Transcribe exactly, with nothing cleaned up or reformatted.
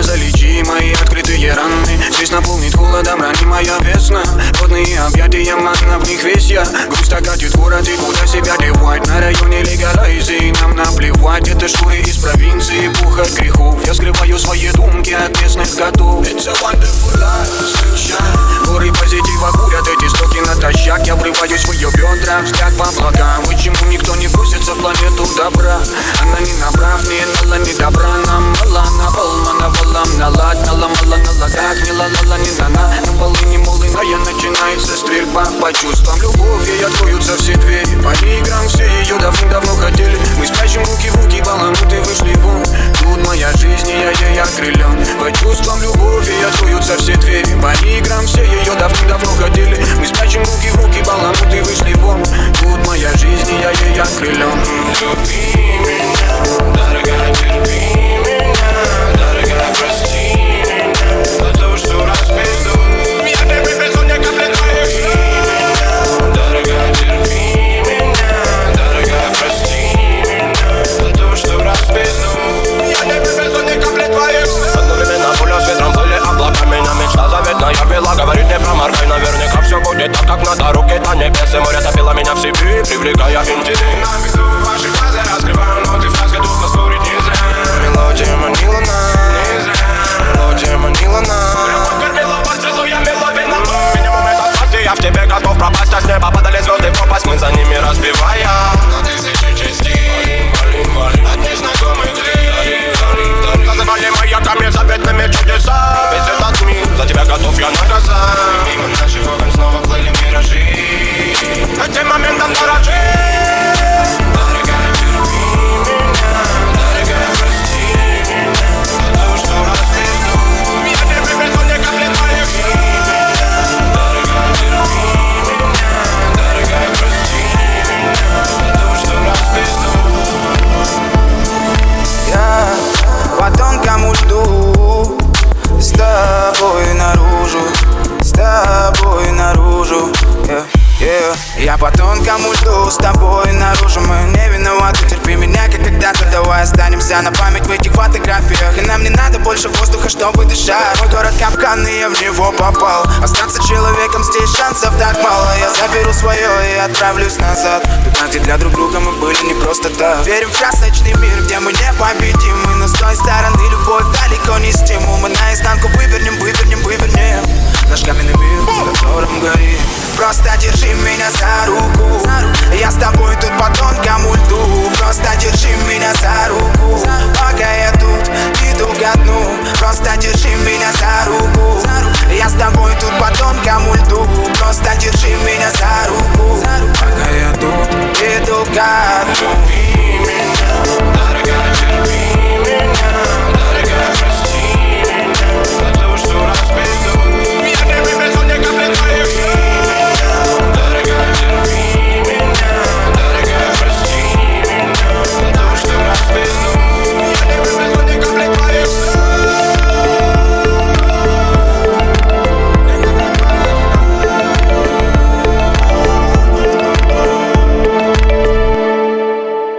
залечи мои открытые раны. Здесь наполнит холодом ранимая весна. Родные объятия, манна, в них весь я. Грусть окатит город, и куда себя девать? На районе легалайзии нам наплевать. Это шкуры из провинции, пух от грехов. Я скрываю свои думки от местных котов. It's a wonderful life, sunshine. Горы позитива курят эти стоки натощак. Я врываюсь в ее бедра, взгляд по облакам. Почему никто не грузится в планету добра? Она не направ, не нала, не добра. Нам мала, на волна, на волам, налад, нала, мала, на ладах, не ла-ла-ла, не на-на. На полы, не молыная, начинается стрельба. По чувствам любовь, ей откроются все двери. По играм все ее давным-давно хотели. Мы спрячем руки в руки, баламуты вышли вон. Тут моя жизнь, и я ей окрылен. По чувствам любовь, ей откроются все двери. По играм все ее давным-давно хотели. Мы спрячем руки в руки, баламуты вышли вон. Тут моя жизнь, и я ей окрылен. Люби меня, дорогая, терпи меня, дорогая, прости меня за то, что распизду. Я тебе безу не комплектую. Дорогая, терпи меня, дорогая, прости меня за то, что распизду. Я тебе безу не комплектую. Одновременно пуля с ветром плыли облака. Меня мечта заветная вела, говорит не проморгай. Наверняка все будет так, как надо. Руки-то небес и море топило меня в себе, привлекая интерес. На виду ваши глаза раскрываю, но ты в сказке тут поспорить не зря. Мелодия манила нас, не зря. Мелодия манила нас. Любовь кормила поцелуя, мелодия на бок. Минимум это спасти, я в тебе готов пропасть. А с неба падали звезды в пропасть, мы за ними разбивая на тысячи частей. Валим, валим, от незнакомых лиц. Зазывали маяками заветными чудеса. Весь этот мир, за тебя готов я наказать. Мимо наших окон снова плыли миражи. Этим моментом дорожи. Дорогая, терпи меня, дорогая, прости меня за то, что распизду. Я тебе безу не комплектую. Дорогая, терпи меня, дорогая, прости меня за то, что распизду. Я по тонкому льду с тобой наружу, с тобой наружу, yeah, yeah. Я по тонкому льду с тобой наружу. Мы не виноваты, терпи меня, как когда-то. Давай останемся на память в этих фотографиях. И нам не надо больше воздуха, чтобы дышать. Мой город капкан, и я в него попал. Остаться человеком здесь шансов так мало. Я заберу свое и отправлюсь назад туда, где для друг друга мы были не просто так. Верим в красочный мир, где мы непобедимы, но с той стороны